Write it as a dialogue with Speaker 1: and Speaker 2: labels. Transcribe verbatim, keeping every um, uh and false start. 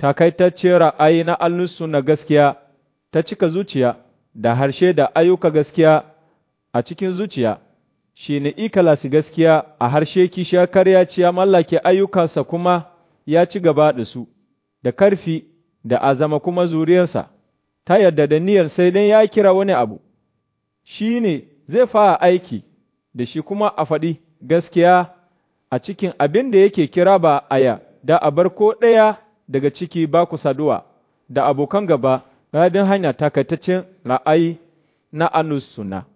Speaker 1: takaitaccen ra'ayi na alnusu na gaskiya ta cika zuciya da harshe da ayyuka gaskiya a cikin zuciya, shi ne ikalasi gaskiya a harshe kishiya karya ce ya mallake ayyukansa kuma ya ci gaba da su, da ƙarfi da azama kuma zuriyarsa, ta yarda da niyyar sai dai ya kira wani abu, shi ne zai fara aiki da shi kuma a faɗi gaskiya a cikin abin da yake kira ba aya da a bar ko ɗaya daga ciki ba ku saduwa da abokan gaba, gadin hanya takaitaccen ra'ayi na anus suna.